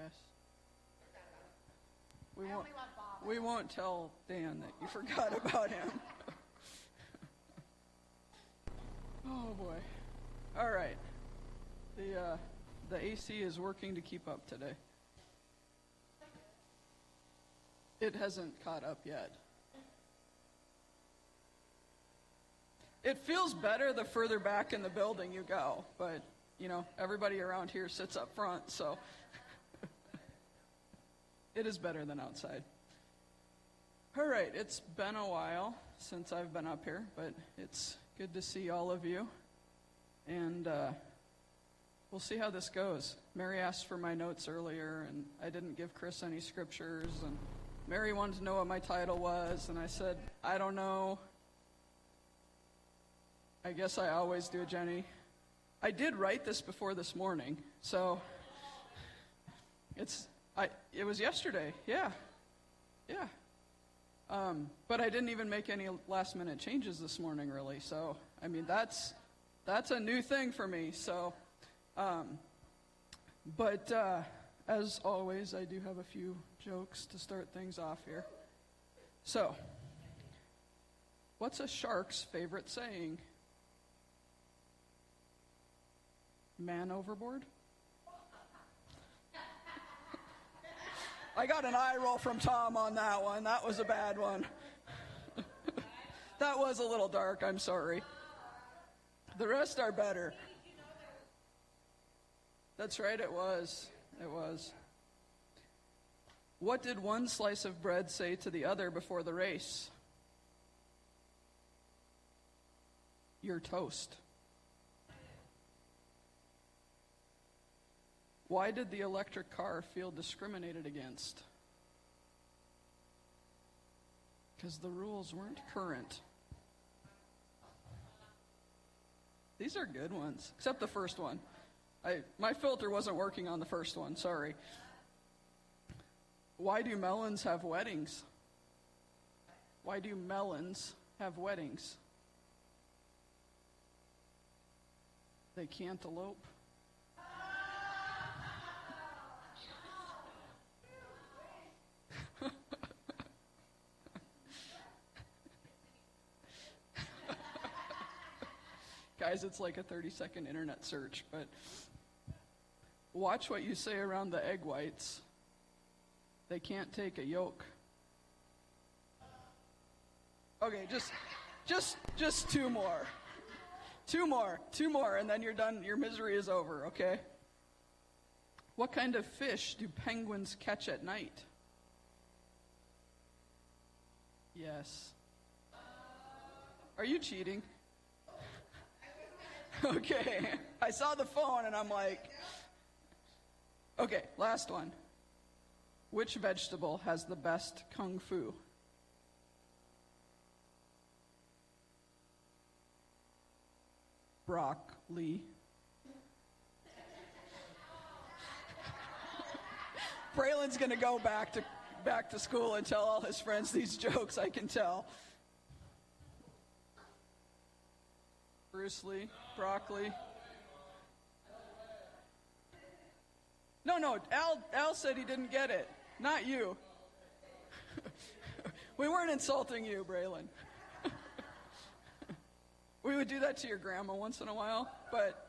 guess. We won't tell Dan that you forgot about him. Oh boy. All right. The AC is working to keep up today. It hasn't caught up yet. It feels better the further back in the building you go, but everybody around here sits up front, so it is better than outside. All right, it's been a while since I've been up here, but it's good to see all of you. And we'll see how this goes. Mary asked for my notes earlier, and I didn't give Chris any scriptures. And Mary wanted to know what my title was, and I said, I don't know. I guess I always do, Jenny. I did write this before this morning, so it was yesterday. Yeah. But I didn't even make any last-minute changes this morning, really. So, I mean, that's a new thing for me. So, but as always, I do have a few jokes to start things off here. So, what's a shark's favorite saying? Man overboard? I got an eye roll from Tom on that one. That was a bad one. That was a little dark. I'm sorry. The rest are better. That's right, it was. It was. What did one slice of bread say to the other before the race? You're toast. Why did the electric car feel discriminated against? Because the rules weren't current. These are good ones, except the first one. My filter wasn't working on the first one, sorry. Why do melons have weddings? Why do melons have weddings? They can't elope. Guys, it's like a 30-second internet search, but watch what you say around the egg whites. They can't take a yolk. Okay, just two more. Two more, and then you're done. Your misery is over, okay? What kind of fish do penguins catch at night? Yes. Are you cheating? Okay, I saw the phone and I'm like, okay, last one. Which vegetable has the best kung fu? Broccoli. Braylon's gonna go back to school and tell all his friends these jokes, I can tell. Bruce Lee, broccoli. No, Al said he didn't get it. Not you. We weren't insulting you, Braylon. We would do that to your grandma once in a while, but...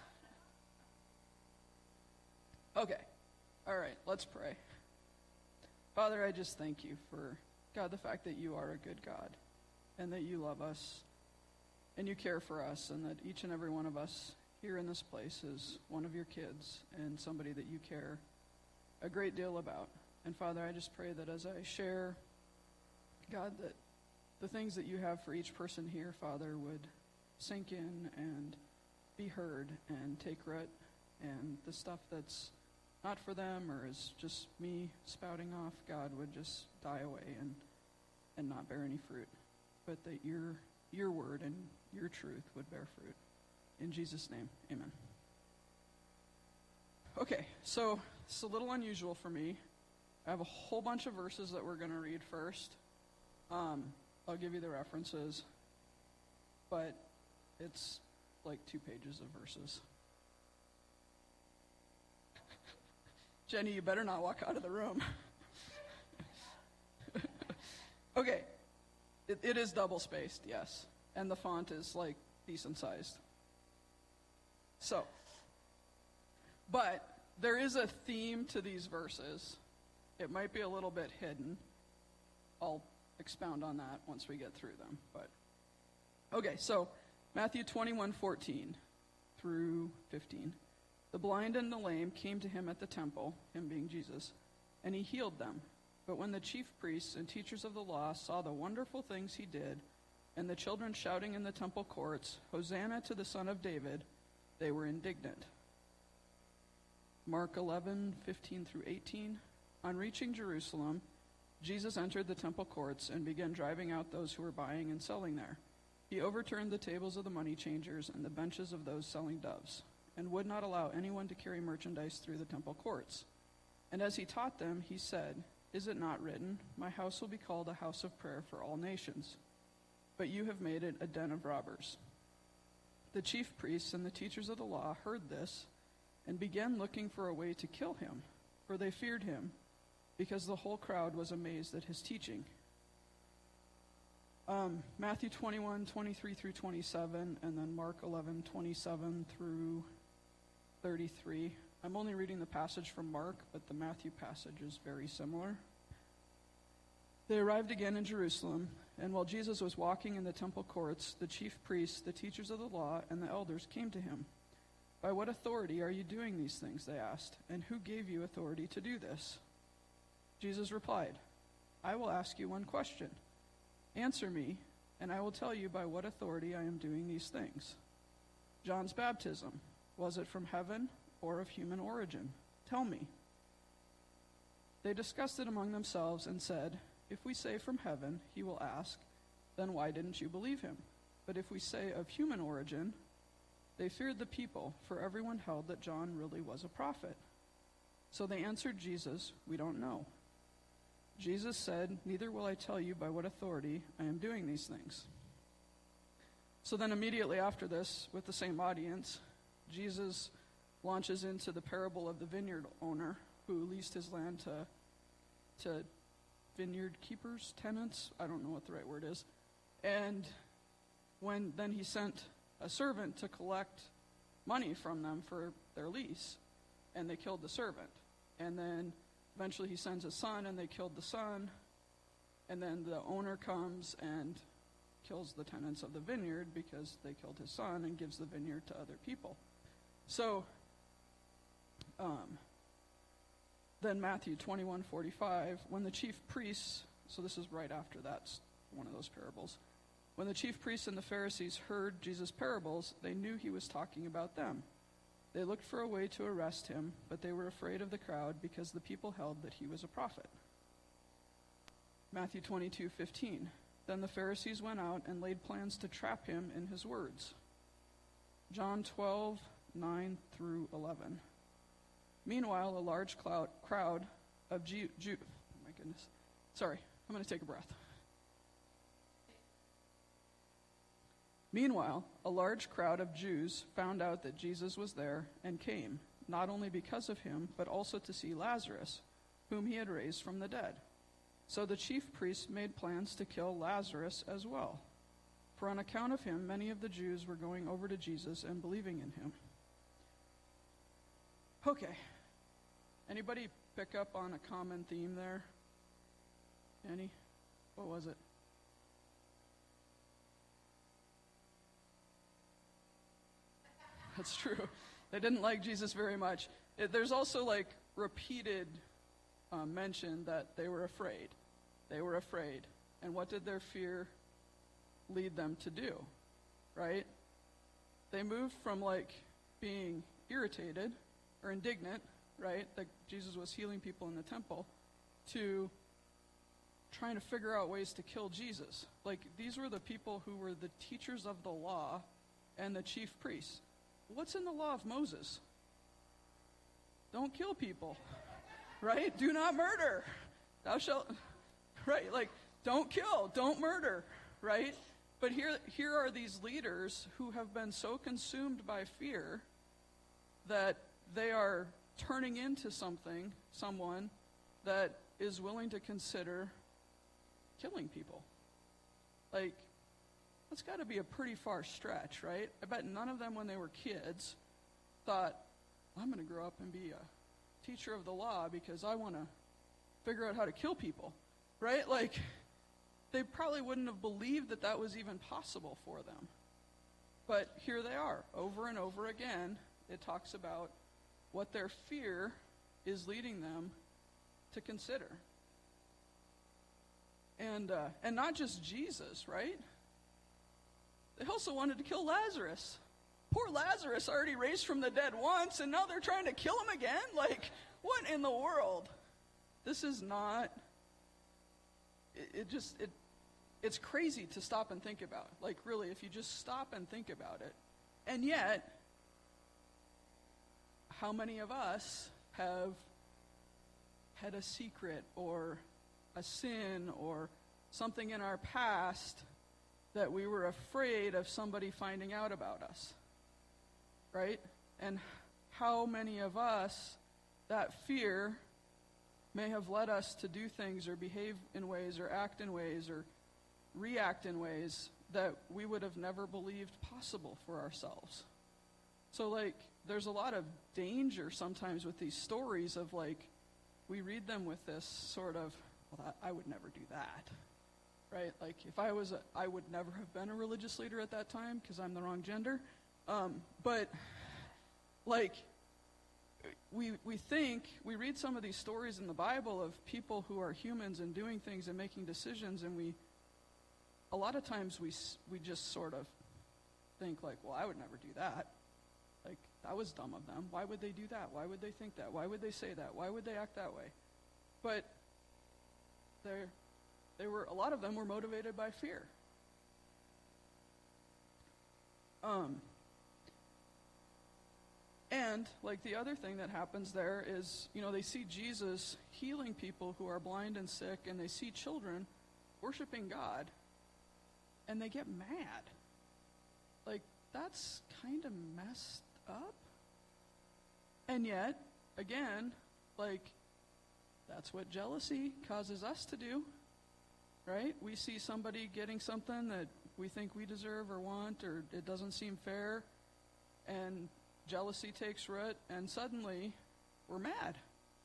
Okay. All right, let's pray. Father, I just thank you for, God, the fact that you are a good God and that you love us. And you care for us, and that each and every one of us here in this place is one of your kids and somebody that you care a great deal about. And Father, I just pray that as I share, God, that the things that you have for each person here, Father, would sink in and be heard and take root, and the stuff that's not for them or is just me spouting off, God, would just die away and not bear any fruit. But that your word and your truth would bear fruit. In Jesus' name, amen. Okay, so it's a little unusual for me. I have a whole bunch of verses that we're going to read first. I'll give you the references, but it's like 2 pages of verses. Jenny, you better not walk out of the room. Okay. It is double-spaced, yes. And the font is, like, decent-sized. So, but there is a theme to these verses. It might be a little bit hidden. I'll expound on that once we get through them. But okay, so Matthew 21:14 through 15. The blind and the lame came to him at the temple, him being Jesus, and he healed them. But when the chief priests and teachers of the law saw the wonderful things he did, and the children shouting in the temple courts, "Hosanna to the Son of David," they were indignant. Mark 11:15 through 18. On reaching Jerusalem, Jesus entered the temple courts and began driving out those who were buying and selling there. He overturned the tables of the money changers and the benches of those selling doves, and would not allow anyone to carry merchandise through the temple courts. And as he taught them, he said, "Is it not written, 'My house will be called a house of prayer for all nations'? But you have made it a den of robbers." The chief priests and the teachers of the law heard this and began looking for a way to kill him, for they feared him, because the whole crowd was amazed at his teaching. Matthew 21:23 through 27, and then Mark 11:27 through 33. I'm only reading the passage from Mark, but the Matthew passage is very similar. They arrived again in Jerusalem, and while Jesus was walking in the temple courts, the chief priests, the teachers of the law, and the elders came to him. "By what authority are you doing these things?" they asked, "and who gave you authority to do this?" Jesus replied, "I will ask you one question. Answer me, and I will tell you by what authority I am doing these things. John's baptism, was it from heaven or of human origin? Tell me." They discussed it among themselves and said, "If we say from heaven," he will ask, "then why didn't you believe him? But if we say of human origin," they feared the people, for everyone held that John really was a prophet. So they answered Jesus, "We don't know." Jesus said, "Neither will I tell you by what authority I am doing these things." So then immediately after this, with the same audience, Jesus launches into the parable of the vineyard owner who leased his land to vineyard keepers, tenants, I don't know what the right word is. And then he sent a servant to collect money from them for their lease, and they killed the servant. And then eventually he sends his son, and they killed the son. And then the owner comes and kills the tenants of the vineyard because they killed his son, and gives the vineyard to other people. So, then Matthew 21:45, when the chief priests, so this is right after that's one of those parables. When the chief priests and the Pharisees heard Jesus' parables, they knew he was talking about them. They looked for a way to arrest him, but they were afraid of the crowd because the people held that he was a prophet. Matthew 22:15, then the Pharisees went out and laid plans to trap him in his words. John 12:9 through 11. Meanwhile, a large crowd of oh my goodness. Sorry, I'm going to take a breath. Meanwhile, a large crowd of Jews found out that Jesus was there and came, not only because of him, but also to see Lazarus, whom he had raised from the dead. So the chief priests made plans to kill Lazarus as well. For on account of him, many of the Jews were going over to Jesus and believing in him. Okay. Anybody pick up on a common theme there? Any? What was it? That's true. They didn't like Jesus very much. There's also repeated mention that they were afraid. They were afraid. And what did their fear lead them to do? Right? They moved from being irritated or indignant, right, that Jesus was healing people in the temple, to trying to figure out ways to kill Jesus. These were the people who were the teachers of the law and the chief priests. What's in the law of Moses? Don't kill people, right? Do not murder. Thou shalt, right? Don't kill, don't murder, right? But here are these leaders who have been so consumed by fear that they are turning into someone that is willing to consider killing people. Like, that's got to be a pretty far stretch, right? I bet none of them, when they were kids, thought, I'm going to grow up and be a teacher of the law because I want to figure out how to kill people, right? Like, they probably wouldn't have believed that that was even possible for them. But here they are, over and over again. It talks about what their fear is leading them to consider. And not just Jesus, right? They also wanted to kill Lazarus. Poor Lazarus already raised from the dead once, and now they're trying to kill him again? Like, what in the world? This is not... It's crazy to stop and think about. Like, really, if you just stop and think about it. And yet, how many of us have had a secret or a sin or something in our past that we were afraid of somebody finding out about us, right? And how many of us, that fear may have led us to do things or behave in ways or act in ways or react in ways that we would have never believed possible for ourselves. So, like, there's a lot of danger sometimes with these stories of, like, we read them with this sort of, well, I would never do that, right? Like, if I would never have been a religious leader at that time because I'm the wrong gender. But, like, we read some of these stories in the Bible of people who are humans and doing things and making decisions, and a lot of times we just sort of think, like, well, I would never do that. Like, that was dumb of them. Why would they do that? Why would they think that? Why would they say that? Why would they act that way? But a lot of them were motivated by fear. And, like, the other thing that happens there is, they see Jesus healing people who are blind and sick, and they see children worshiping God, and they get mad. Like, that's kind of messed up. And yet, again, like, that's what jealousy causes us to do, right? We see somebody getting something that we think we deserve or want, or it doesn't seem fair, and jealousy takes root, and suddenly we're mad.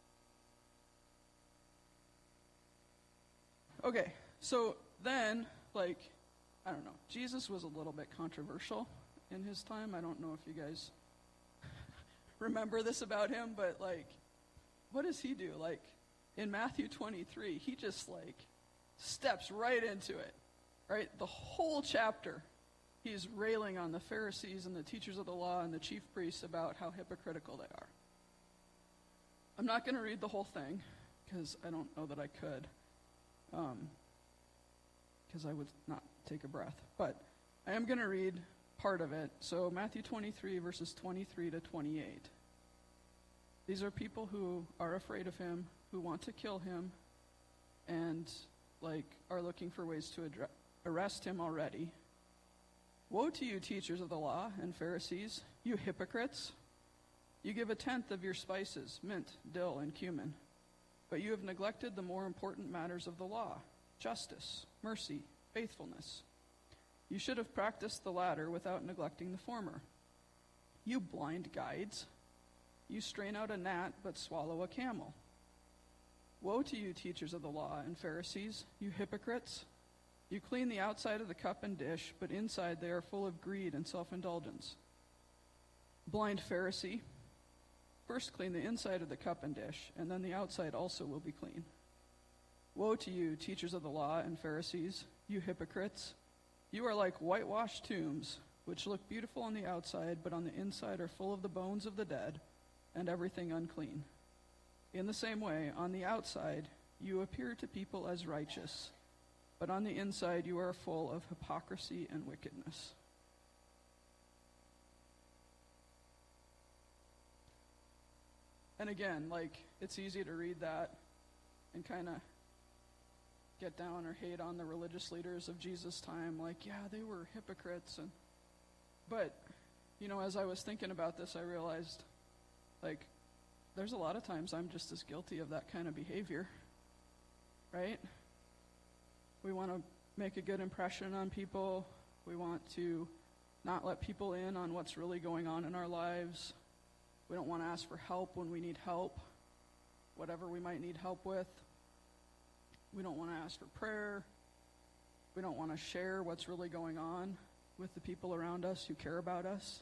Okay, so then, like, I don't know, Jesus was a little bit controversial in his time. I don't know if you guys remember this about him, but, like, what does he do? Like, in Matthew 23, he just, like, steps right into it, right? The whole chapter, he's railing on the Pharisees and the teachers of the law and the chief priests about how hypocritical they are. I'm not going to read the whole thing, because I don't know that I could, because I would not take a breath. But I am going to read part of it. So Matthew 23, verses 23 to 28. These are people who are afraid of him, who want to kill him, and, like, are looking for ways to arrest him already. Woe to you, teachers of the law and Pharisees, you hypocrites! You give a tenth of your spices, mint, dill, and cumin, but you have neglected the more important matters of the law, justice, mercy, faithfulness. You should have practiced the latter without neglecting the former. You blind guides! You strain out a gnat but swallow a camel. Woe to you, teachers of the law and Pharisees, you hypocrites! You clean the outside of the cup and dish, but inside they are full of greed and self-indulgence. Blind Pharisee, first clean the inside of the cup and dish, and then the outside also will be clean. Woe to you, teachers of the law and Pharisees, you hypocrites! You are like whitewashed tombs, which look beautiful on the outside, but on the inside are full of the bones of the dead and everything unclean. In the same way, on the outside, you appear to people as righteous, but on the inside you are full of hypocrisy and wickedness. And again, like, it's easy to read that and kind of get down or hate on the religious leaders of Jesus' time. Like, yeah, they were hypocrites. But, as I was thinking about this, I realized, like, there's a lot of times I'm just as guilty of that kind of behavior, right? We want to make a good impression on people. We want to not let people in on what's really going on in our lives. We don't want to ask for help when we need help, whatever we might need help with. We don't want to ask for prayer. We don't want to share what's really going on with the people around us who care about us.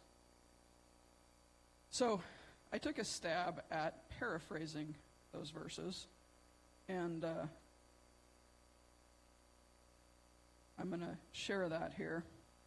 So I took a stab at paraphrasing those verses, and I'm going to share that here.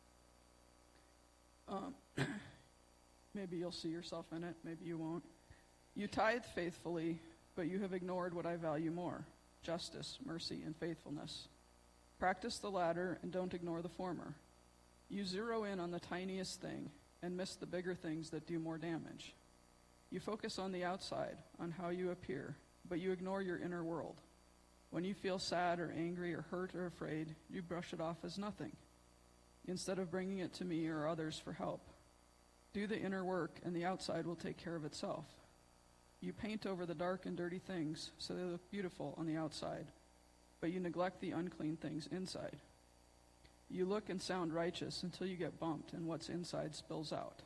Maybe you'll see yourself in it, maybe you won't. You tithe faithfully, but you have ignored what I value more: justice, mercy, and faithfulness. Practice the latter and don't ignore the former. You zero in on the tiniest thing and miss the bigger things that do more damage. You focus on the outside, on how you appear, but you ignore your inner world. When you feel sad or angry or hurt or afraid, you brush it off as nothing, instead of bringing it to me or others for help. Do the inner work, and the outside will take care of itself. You paint over the dark and dirty things so they look beautiful on the outside, but you neglect the unclean things inside. You look and sound righteous until you get bumped and what's inside spills out.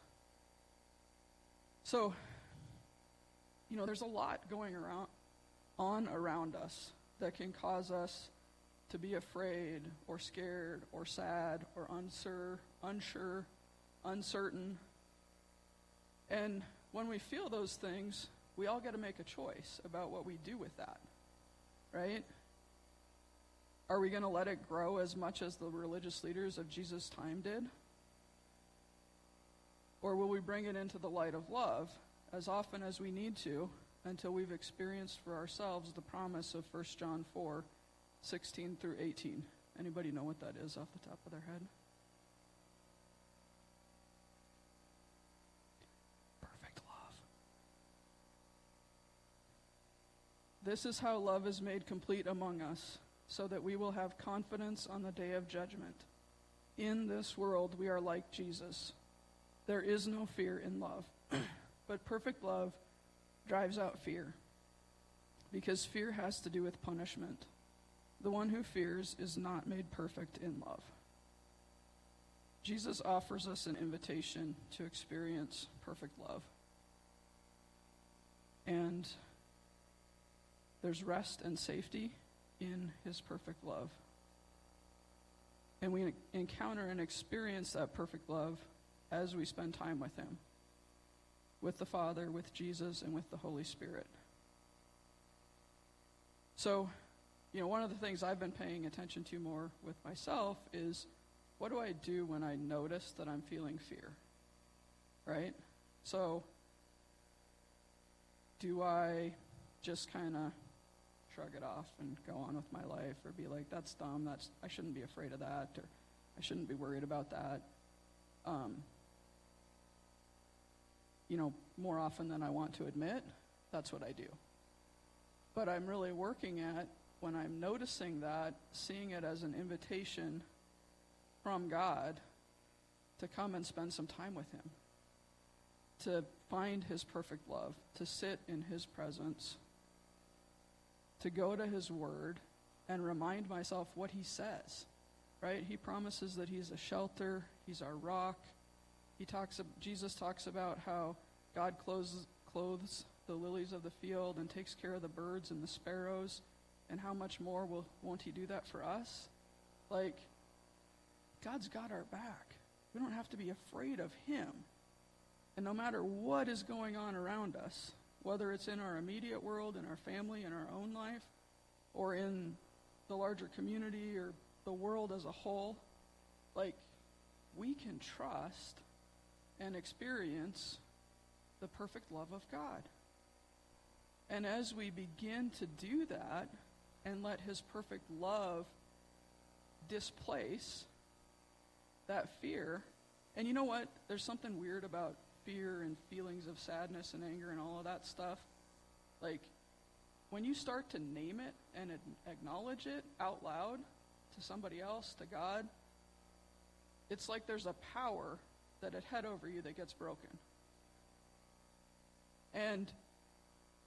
So, there's a lot going on around us that can cause us to be afraid or scared or sad or unsure, uncertain. And when we feel those things, we all got to make a choice about what we do with that, right? Are we going to let it grow as much as the religious leaders of Jesus' time did? Or will we bring it into the light of love as often as we need to until we've experienced for ourselves the promise of 1 John 4, 16 through 18? Anybody know what that is off the top of their head? Perfect love. This is how love is made complete among us, so that we will have confidence on the day of judgment. In this world, we are like Jesus. There is no fear in love, but perfect love drives out fear, because fear has to do with punishment. The one who fears is not made perfect in love. Jesus offers us an invitation to experience perfect love. And there's rest and safety in his perfect love. And we encounter and experience that perfect love as we spend time with him, with the Father, with Jesus, and with the Holy Spirit. So, one of the things I've been paying attention to more with myself is, what do I do when I notice that I'm feeling fear, right? So, do I just kind of shrug it off and go on with my life, or be like, that's dumb, I shouldn't be afraid of that, or I shouldn't be worried about that? More often than I want to admit, that's what I do. But I'm really working at, when I'm noticing that, seeing it as an invitation from God to come and spend some time with him, to find his perfect love, to sit in his presence, to go to his word and remind myself what he says, right? He promises that he's a shelter, he's our rock. Jesus talks about how God clothes the lilies of the field and takes care of the birds and the sparrows, and how much more won't he do that for us? Like, God's got our back. We don't have to be afraid of him. And no matter what is going on around us, whether it's in our immediate world, in our family, in our own life, or in the larger community or the world as a whole, we can trust and experience the perfect love of God. And as we begin to do that and let his perfect love displace that fear, and you know what? There's something weird about fear and feelings of sadness and anger and all of that stuff. When you start to name it and acknowledge it out loud to somebody else, to God, it's like there's a power that had over you that gets broken. And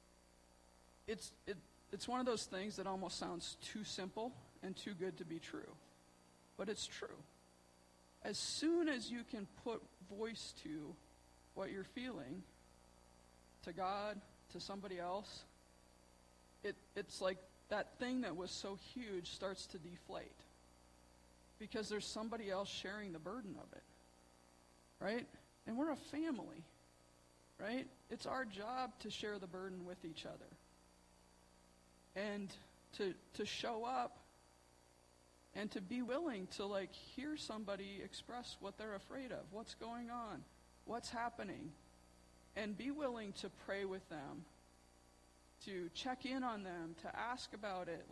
it's one of those things that almost sounds too simple and too good to be true. But it's true. As soon as you can put voice to what you're feeling, to God, to somebody else, it's like that thing that was so huge starts to deflate. Because there's somebody else sharing the burden of it. Right? And we're a family. Right? It's our job to share the burden with each other. And to show up and to be willing to hear somebody express what they're afraid of, what's going on, what's happening, and be willing to pray with them, to check in on them, to ask about it.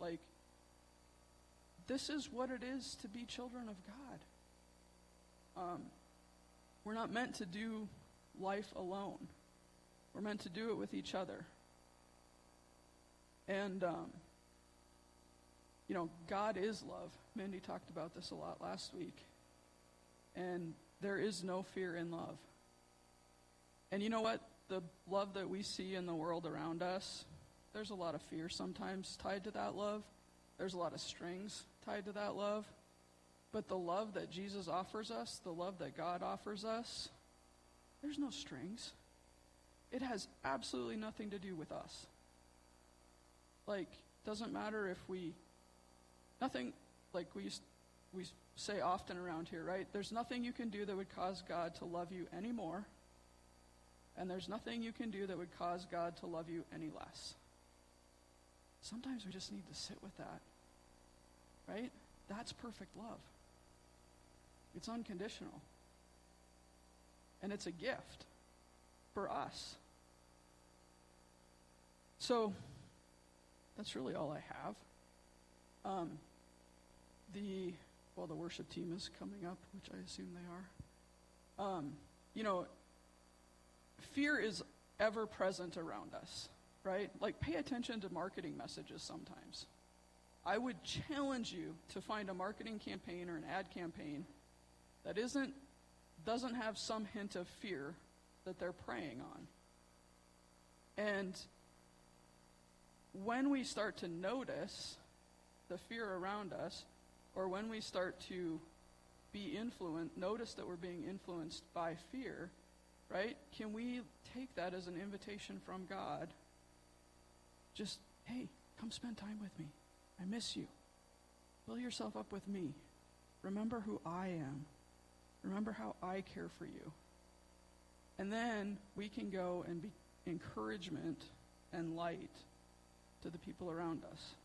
This is what it is to be children of God. We're not meant to do life alone. We're meant to do it with each other. And, God is love. Mindy talked about this a lot last week. And there is no fear in love. And you know what? The love that we see in the world around us, there's a lot of fear sometimes tied to that love. There's a lot of strings tied to that love. But the love that Jesus offers us, the love that God offers us, there's no strings. It has absolutely nothing to do with us. Doesn't matter if we say often around here, right? There's nothing you can do that would cause God to love you any more, and there's nothing you can do that would cause God to love you any less. Sometimes we just need to sit with that, right? That's perfect love. It's unconditional. And it's a gift for us. So, that's really all I have. The worship team is coming up, which I assume they are. Fear is ever present around us, right? Pay attention to marketing messages sometimes. I would challenge you to find a marketing campaign or an ad campaign that doesn't have some hint of fear that they're preying on. And when we start to notice the fear around us, or when we start to notice that we're being influenced by fear, right? Can we take that as an invitation from God? Just, hey, come spend time with me. I miss you. Fill yourself up with me. Remember who I am. Remember how I care for you. And then we can go and be encouragement and light to the people around us.